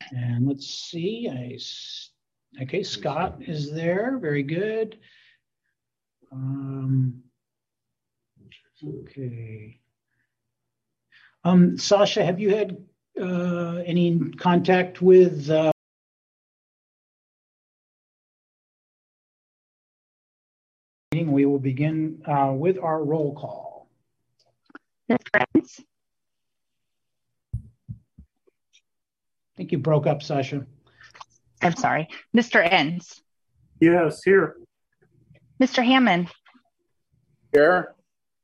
And let's see, okay, Scott is there. Very good. Okay. Sasha, have you had any contact with we will begin with our roll call. Mr. Enns? I think you broke up, Sasha. I'm sorry. Mr. Enns? Yes, here. Mr. Hammond? Here.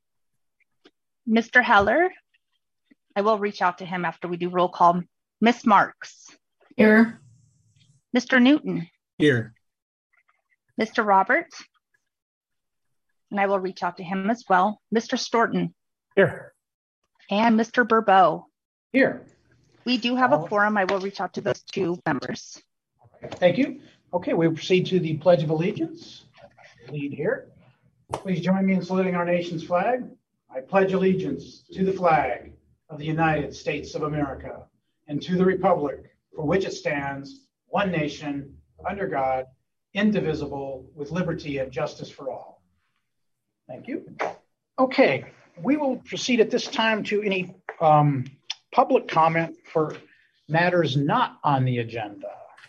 Mr. Heller? I will reach out to him after we do roll call. Miss Marks? Here. Mr. Newton? Here. Mr. Roberts? And I will reach out to him as well. Mr. Storton? Here. And Mr. Bourbeau? Here. We do have a quorum. I will reach out to those two members. Thank you. Okay, we proceed to the Pledge of Allegiance. Lead here. Please join me in saluting our nation's flag. I pledge allegiance to the flag of the United States of America and to the republic for which it stands, one nation, under God, indivisible, with liberty and justice for all. Thank you. Okay, we will proceed at this time to any public comment for matters not on the agenda.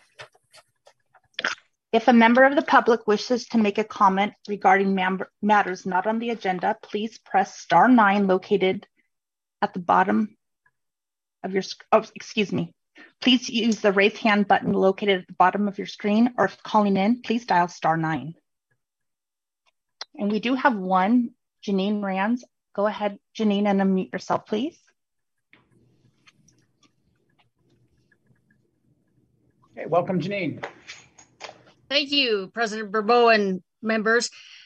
If a member of the public wishes to make a comment regarding matters not on the agenda, please press star 9 located at the bottom of your, Please use the raise hand button located at the bottom of your screen, or if calling in, please dial star 9. And we do have one, Janine Rands. Go ahead, Janine, and unmute yourself, please. Okay, welcome, Janine. Thank you, President Bourbeau and members.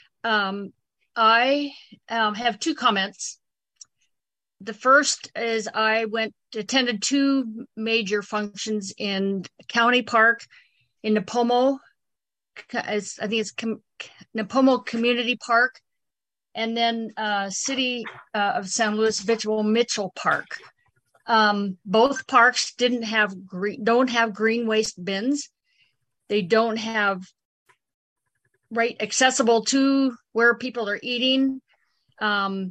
I have two comments. The first is I attended two major functions in County Park in Nipomo. I think it's Nipomo Community Park, and then City of San Luis Obispo Mitchell Park. Both parks don't have green waste bins. They don't have accessible to where people are eating blue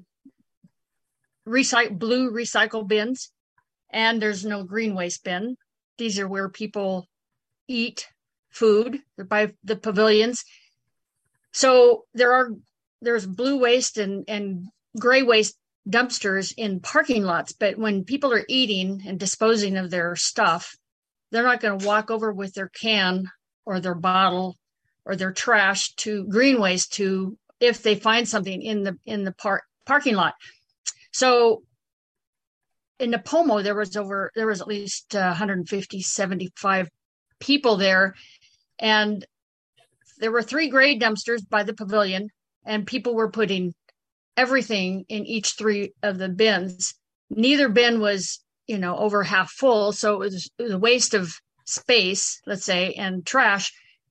recycle bins, and there's no green waste bin. These are where people eat food. They're by the pavilions. So there's blue waste and gray waste dumpsters in parking lots, but when people are eating and disposing of their stuff, they're not going to walk over with their can or their bottle or their trash to green waste to if they find something in the parking lot. So in Nipomo, there was at least 150, 75 people there, and there were 3 gray dumpsters by the pavilion, and people were putting everything in each 3 of the bins. Neither bin was, over half full, so it was a waste of space, let's say, and trash.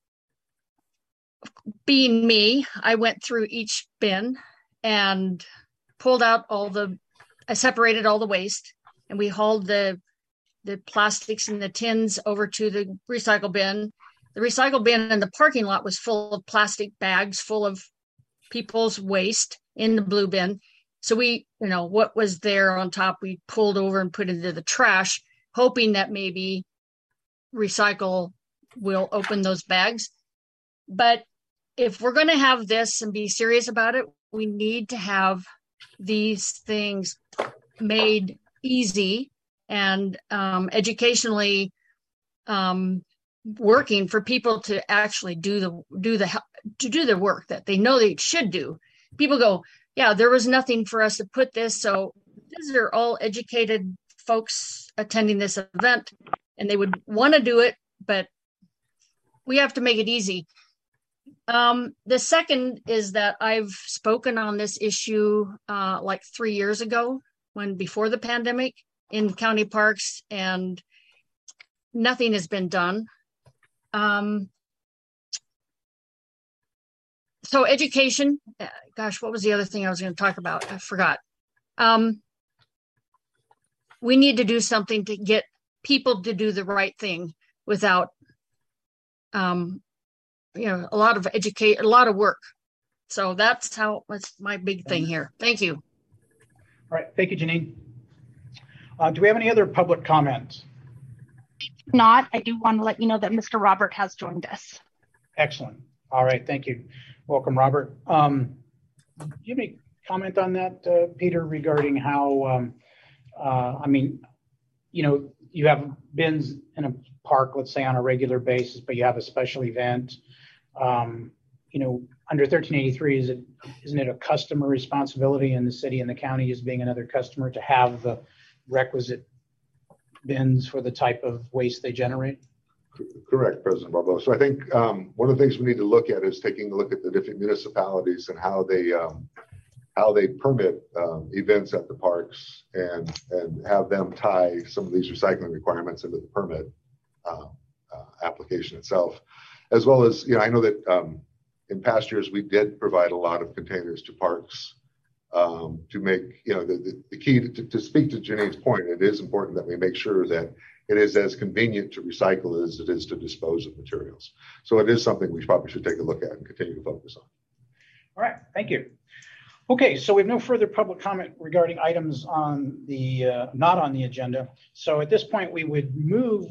Being me, I went through each bin and pulled out I separated all the waste, and we hauled the plastics and the tins over to the recycle bin. The recycle bin in the parking lot was full of plastic bags full of people's waste in the blue bin. So we, what was there on top, we pulled over and put into the trash, hoping that maybe recycle will open those bags. But if we're going to have this and be serious about it, we need to have these things made easy and educationally working for people to actually do the work that they know they should do. People go, yeah, there was nothing for us to put this. So these are all educated folks attending this event, and they would want to do it, but we have to make it easy. The second is that I've spoken on this issue like 3 years ago, before the pandemic, in county parks, and nothing has been done. So education, gosh, what was the other thing I was going to talk about? I forgot. We need to do something to get people to do the right thing without, a lot of work. So that's my big thing here. Thank you. All right. Thank you, Janine. Do we have any other public comments? Not. I do want to let you know that Mr. Robert has joined us. Excellent. All right. Thank you. Welcome, Robert. Do you have any comment on that, Peter, regarding how, you have bins in a park, let's say on a regular basis, but you have a special event. Under 1383, isn't it a customer responsibility in the city and the county as being another customer to have the requisite bins for the type of waste they generate? Correct, President Barbeau. So I think one of the things we need to look at is taking a look at the different municipalities and how they permit events at the parks and have them tie some of these recycling requirements into the permit application itself, as well as, I know that in past years we did provide a lot of containers to parks to make, the key to speak to Janine's point, it is important that we make sure that it is as convenient to recycle as it is to dispose of materials. So it is something we probably should take a look at and continue to focus on. All right, thank you. Okay, so we have no further public comment regarding items on the not on the agenda. So at this point, we would move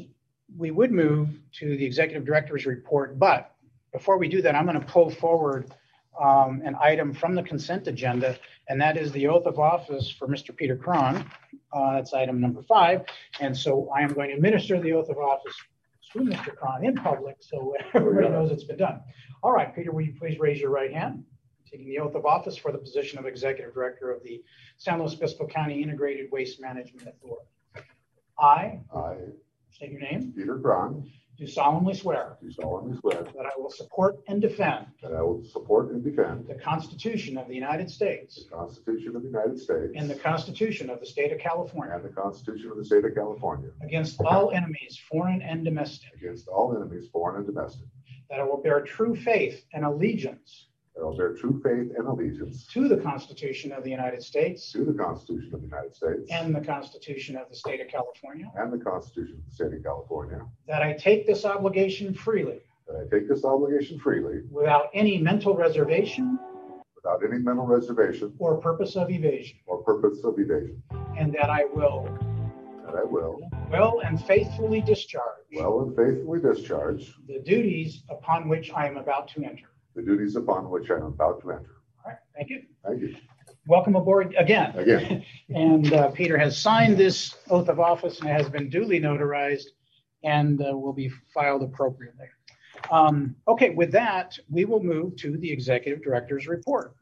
to the executive director's report. But before we do that, I'm going to pull forward an item from the consent agenda, and that is the oath of office for Mr. Peter Cron. That's item number 5. And so I am going to administer the oath of office to Mr. Cron in public so everybody knows it's been done. All right, Peter, will you please raise your right hand? Taking the oath of office for the position of Executive Director of the San Luis Obispo County Integrated Waste Management Authority. I state your name. Peter Cron. Do solemnly swear. Do solemnly swear. That I will support and defend. That I will support and defend. The Constitution of the United States. The Constitution of the United States. And the Constitution of the State of California. And the Constitution of the State of California. Against all enemies, foreign and domestic. Against all enemies, foreign and domestic. That I will bear true faith and allegiance. That I will bear true faith and allegiance. To the Constitution of the United States. To the Constitution of the United States. And the Constitution of the State of California. And the Constitution of the State of California. That I take this obligation freely. That I take this obligation freely. Without any mental reservation. Without any mental reservation. Or purpose of evasion. Or purpose of evasion. And that I will. That I will. Well and faithfully discharge. Well and faithfully discharge. The duties upon which I am about to enter. The duties upon which I am about to enter. All right, thank you. Thank you. Welcome aboard again. Again. And Peter has signed this oath of office and it has been duly notarized and will be filed appropriately. Okay, with that, we will move to the executive director's report.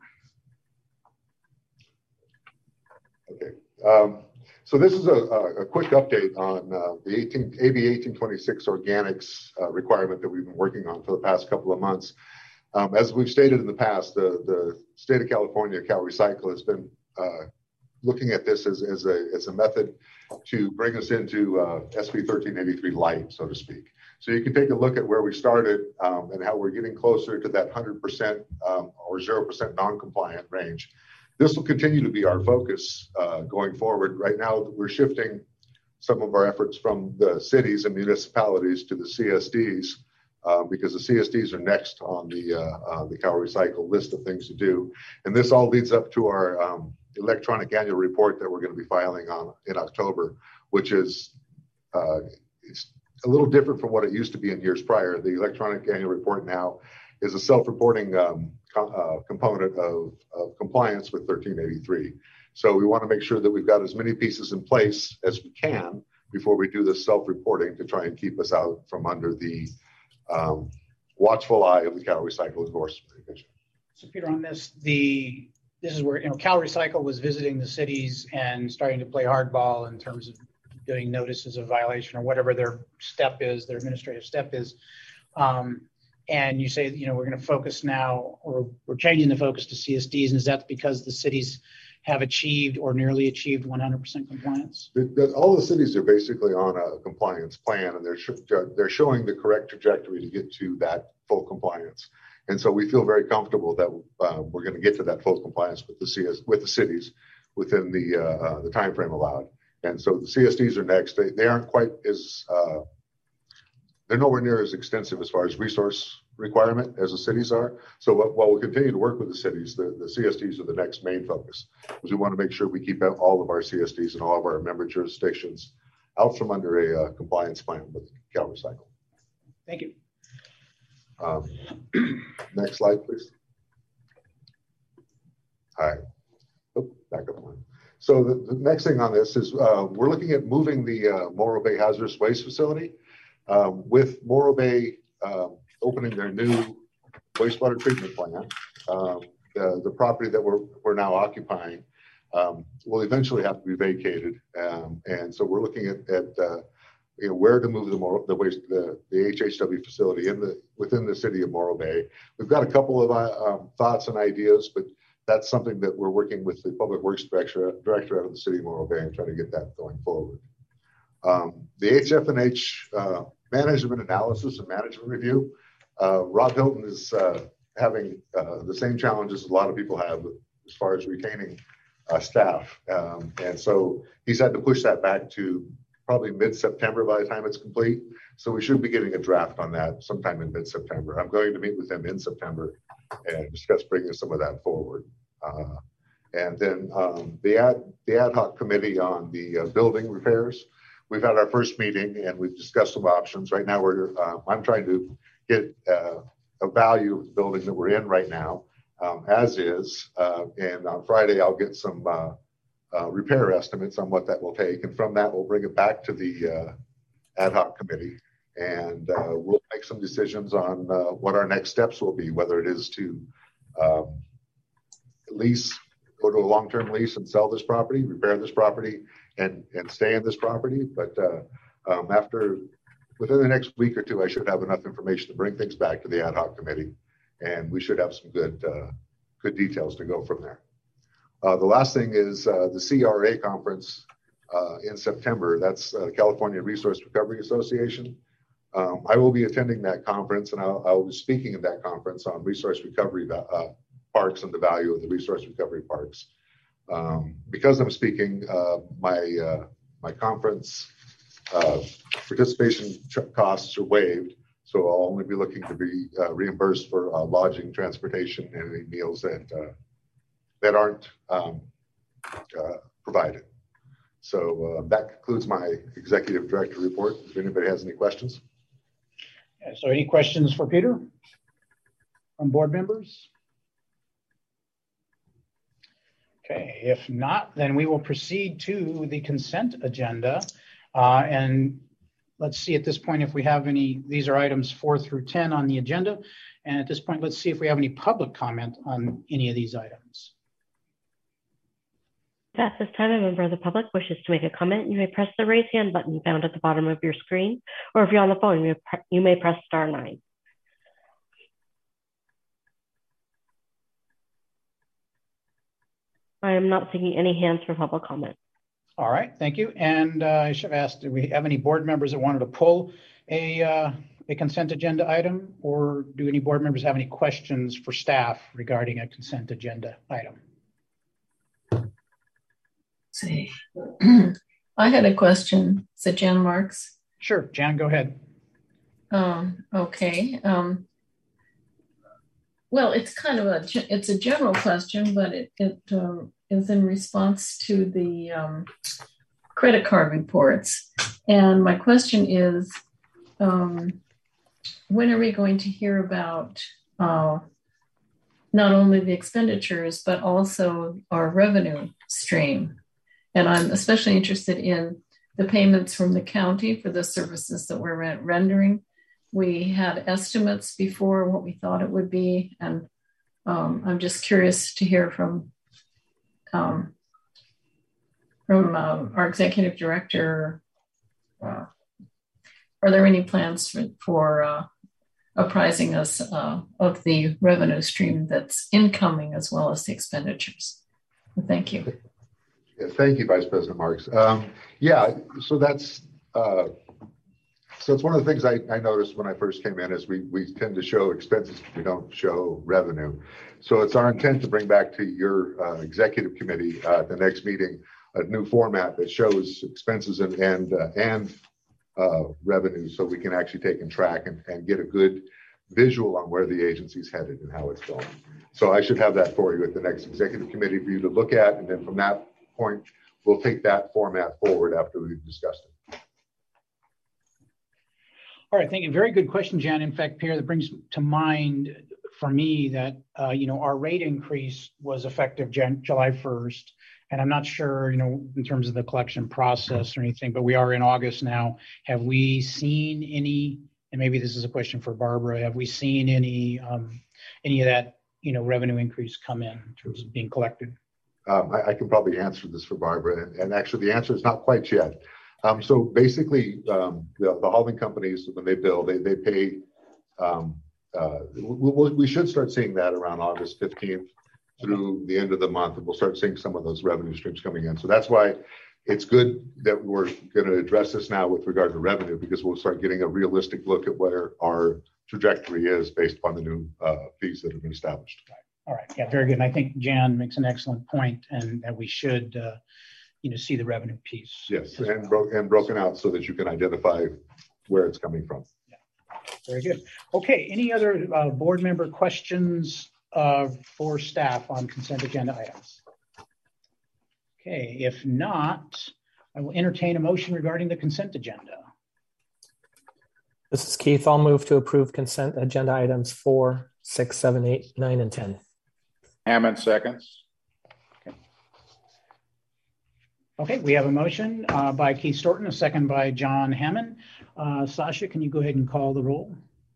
Okay. So this is a quick update on the AB 1826 organics requirement that we've been working on for the past couple of months. As we've stated in the past, the state of California, CalRecycle, has been looking at this as a method to bring us into SB 1383 light, so to speak. So you can take a look at where we started and how we're getting closer to that 100% or 0% non-compliant range. This will continue to be our focus going forward. Right now, we're shifting some of our efforts from the cities and municipalities to the CSDs. Because the CSDs are next on the CalRecycle list of things to do. And this all leads up to our electronic annual report that we're going to be filing on in October, which is it's a little different from what it used to be in years prior. The electronic annual report now is a self-reporting component of compliance with 1383. So we want to make sure that we've got as many pieces in place as we can before we do this self-reporting to try and keep us out from under the watchful eye of the CalRecycle enforcement division. So Peter, on this, this is where CalRecycle was visiting the cities and starting to play hardball in terms of doing notices of violation or whatever their step is, their administrative step is. And you say, we're going to focus now, or we're changing the focus to CSDs, and is that because the cities have achieved or nearly achieved 100% compliance? All the cities are basically on a compliance plan, and they're showing the correct trajectory to get to that full compliance. And so we feel very comfortable that we're going to get to that full compliance with the cities within the time frame allowed. And so the CSDs are next. They aren't quite as, they're nowhere near as extensive as far as resource requirement as the cities are. So while we'll continue to work with the cities, the CSDs are the next main focus, because we want to make sure we keep all of our CSDs and all of our member jurisdictions out from under a compliance plan with CalRecycle. Thank you. Next slide, please. All right. Oh, back up one. So the next thing on this is we're looking at moving the Morro Bay Hazardous Waste Facility. With Morro Bay opening their new wastewater treatment plant, the property that we're now occupying will eventually have to be vacated. And so we're looking at where to move the HHW facility within the city of Morro Bay. We've got a couple of thoughts and ideas, but that's something that we're working with the Public Works Director out of the city of Morro Bay and trying to get that going forward. The HF&H Management Analysis and Management Review, Rob Hilton is having the same challenges a lot of people have as far as retaining staff. And so he's had to push that back to probably mid-September by the time it's complete. So we should be getting a draft on that sometime in mid-September. I'm going to meet with him in September and discuss bringing some of that forward. And then the ad hoc committee on the building repairs, we've had our first meeting and we've discussed some options. Right now, I'm trying to get a value of the building that we're in right now, as is. And on Friday, I'll get some repair estimates on what that will take. And from that, we'll bring it back to the ad hoc committee. And we'll make some decisions on what our next steps will be, whether it is to go to a long-term lease and sell this property, repair this property, and stay in this property. But within the next week or two, I should have enough information to bring things back to the ad hoc committee, and we should have some good details to go from there. The last thing is the CRA conference in September. That's California Resource Recovery Association. I will be attending that conference, and I will be speaking at that conference on resource recovery parks and the value of the resource recovery parks. Because I'm speaking, my conference participation costs are waived, so I'll only be looking to be reimbursed for lodging, transportation, and any meals that aren't provided. So that concludes my executive director report. If anybody has any questions. Yeah, so any questions for Peter from board members? Okay, if not, then we will proceed to the consent agenda. And let's see at this point if we have any, these are items 4 through 10 on the agenda. And at this point, let's see if we have any public comment on any of these items. At this time, a member of the public wishes to make a comment. You may press the raise hand button found at the bottom of your screen, or if you're on the phone, you may press *9. I am not seeing any hands for public comment. All right, thank you. And I should have asked, do we have any board members that wanted to pull a consent agenda item, or do any board members have any questions for staff regarding a consent agenda item? See, I had a question. Is it Jan Marks? Sure, Jan, go ahead. Okay. Well, it's kind of a general question, but it is in response to the credit card reports. And my question is, when are we going to hear about not only the expenditures, but also our revenue stream? And I'm especially interested in the payments from the county for the services that we're rendering. We had estimates before what we thought it would be, and I'm just curious to hear from our executive director. Are there any plans for apprising us of the revenue stream that's incoming as well as the expenditures? Thank you. Yeah, thank you, Vice President Marks. Yeah, so that's so it's one of the things I noticed when I first came in is we tend to show expenses, we don't show revenue. So it's our intent to bring back to your executive committee at the next meeting a new format that shows expenses and revenue, so we can actually take and track and get a good visual on where the agency's headed and how it's going. So I should have that for you at the next executive committee for you to look at, and then from that point, we'll take that format forward after we've discussed it. All right, thank you. Very good question, Jan. In fact, Pierre, that brings to mind for me that, our rate increase was effective July 1st. And I'm not sure, in terms of the collection process or anything, but we are in August now. Have we seen any, and maybe this is a question for Barbara, have we seen any of that, revenue increase come in terms of being collected? I can probably answer this for Barbara, and actually the answer is not quite yet. So basically, the hauling companies, when they bill, they pay. We should start seeing that around August 15th through the end of the month, and we'll start seeing some of those revenue streams coming in. So that's why it's good that we're going to address this now with regard to revenue, because we'll start getting a realistic look at where our trajectory is based upon the new fees that have been established. All right. Yeah, very good. And I think Jan makes an excellent point, and that we should, see the revenue piece. Yes, and broken out so that you can identify where it's coming from. Yeah. Very good. Okay. Any other board member questions for staff on consent agenda items? Okay. If not, I will entertain a motion regarding the consent agenda. This is Keith. I'll move to approve consent agenda items 4, 6, 7, 8, 9, and 10. Hammond seconds. Okay, we have a motion by Keith Storton, a second by John Hammond. Sasha, can you go ahead and call the roll?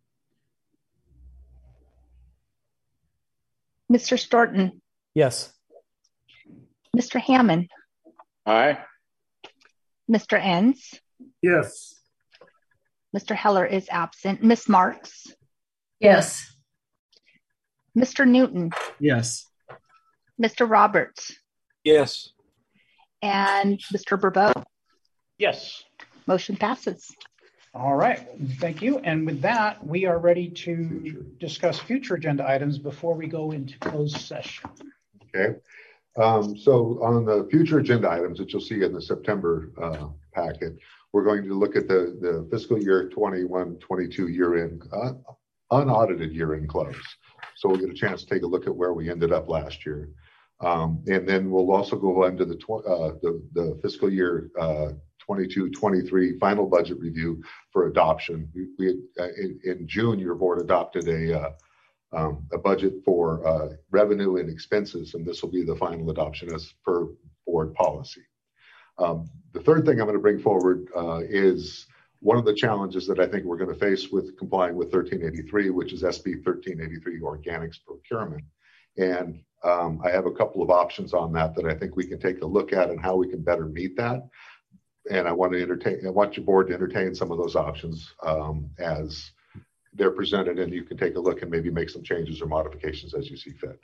Mr. Storton. Yes. Mr. Hammond. Aye. Mr. Enns. Yes. Mr. Heller is absent. Ms. Marks. Yes. Mr. Newton. Yes. Mr. Roberts. Yes. And Mr. Bourbeau. Yes. Motion passes. All right, thank you. And with that, we are ready to discuss future agenda items before we go into closed session. Okay. So on the future agenda items that you'll see in the September packet, we're going to look at the fiscal year 21-22 year-end, unaudited year-end close. So we'll get a chance to take a look at where we ended up last year. And then we'll also go into the fiscal year 22-23 final budget review for adoption. In June, your board adopted a budget for revenue and expenses, and this will be the final adoption as per board policy. The third thing I'm going to bring forward is one of the challenges that I think we're going to face with complying with 1383, which is SB 1383 organics procurement. And I have a couple of options on that I think we can take a look at and how we can better meet that. And I want your board to entertain some of those options as they're presented, and you can take a look and maybe make some changes or modifications as you see fit.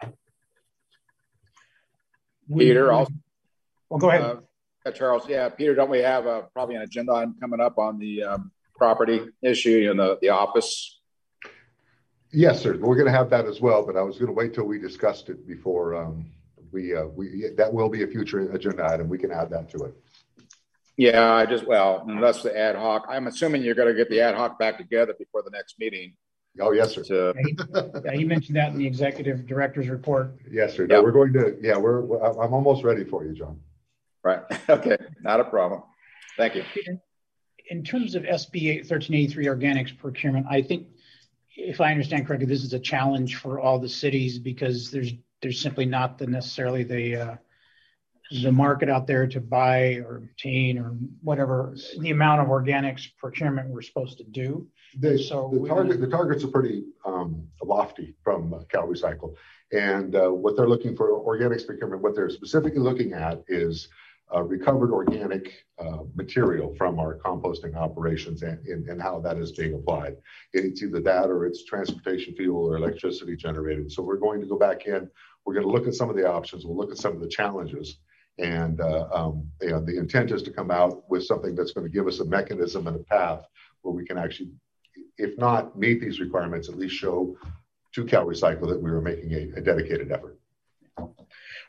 Peter, well, go ahead. Charles, yeah, Peter, don't we have probably an agenda item coming up on the property issue in the office? Yes, sir. We're going to have that as well, but I was going to wait till we discussed it before that will be a future agenda item. We can add that to it. Yeah, unless the ad hoc, I'm assuming you're going to get the ad hoc back together before the next meeting. Oh, yes, sir. He mentioned that in the executive director's report. Yes, sir. No, we're going to, I'm almost ready for you, John. Right. Okay. Not a problem. Thank you. In terms of SB 1383 organics procurement, I think, if I understand correctly, this is a challenge for all the cities because there's simply not necessarily the market out there to buy or obtain or whatever the amount of organics procurement we're supposed to do. The targets are pretty lofty from Cal Recycle, and what they're looking for organics procurement, what they're specifically looking at is recovered organic material from our composting operations and how that is being applied. It's either that or it's transportation fuel or electricity generated. So we're going to go back in. We're going to look at some of the options. We'll look at some of the challenges. And the intent is to come out with something that's going to give us a mechanism and a path where we can actually, if not meet these requirements, at least show to Cal Recycle that we were making a dedicated effort.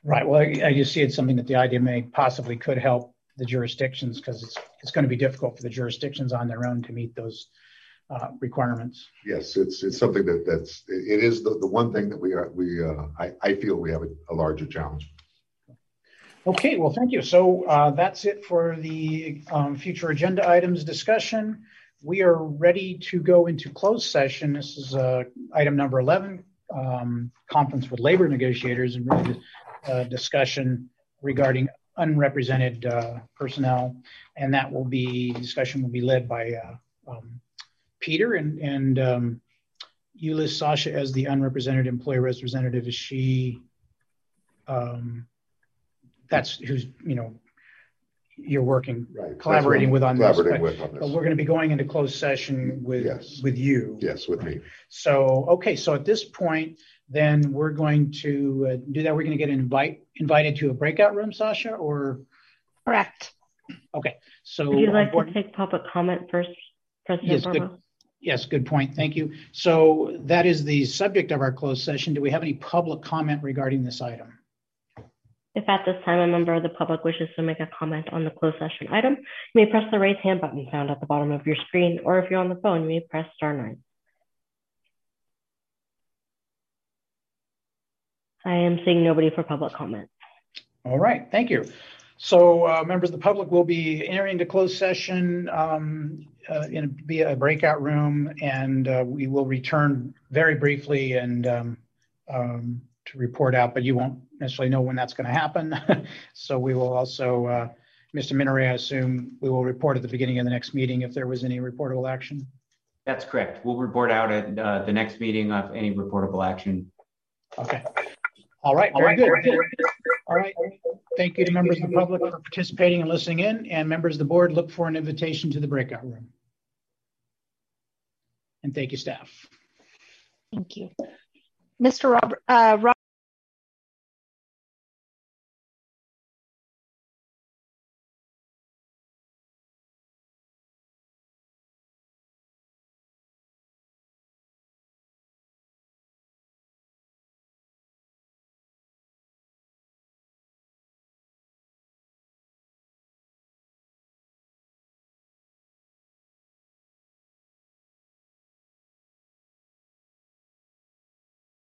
Right. Well, I just see it's something that the IDMA possibly could help the jurisdictions, because it's going to be difficult for the jurisdictions on their own to meet those requirements. Yes, it's something it is the one thing that I feel we have a larger challenge. Okay, well, thank you. So that's it for the future agenda items discussion. We are ready to go into closed session. This is item number 11, conference with labor negotiators, and really discussion regarding unrepresented personnel. And that discussion will be led by Peter and Euless Sasha as the unrepresented employee representative. Is she, that's who's, you're working, right, collaborating with on this. But we're going to be going into closed session with you. Yes, with me. So, okay. So at this point, then we're going to do that. We're going to get invited to a breakout room, Sasha, or? Correct. Okay. So would you like to take public comment first, President Barbeau? Yes, good point. Thank you. So that is the subject of our closed session. Do we have any public comment regarding this item? If at this time a member of the public wishes to make a comment on the closed session item, you may press the raise hand button found at the bottom of your screen, or if you're on the phone, you may press *9. I am seeing nobody for public comment. All right, thank you. So members of the public will be entering into closed session via a breakout room, and we will return very briefly and to report out, but you won't necessarily know when that's going to happen. So we will also, Mr. Minneray, I assume we will report at the beginning of the next meeting if there was any reportable action. That's correct. We'll report out at the next meeting of any reportable action. Okay. All right. Very good. All right. Thank you to members of the public for participating and listening in, and members of the board, look for an invitation to the breakout room. And thank you, staff. Thank you. Mr. Robert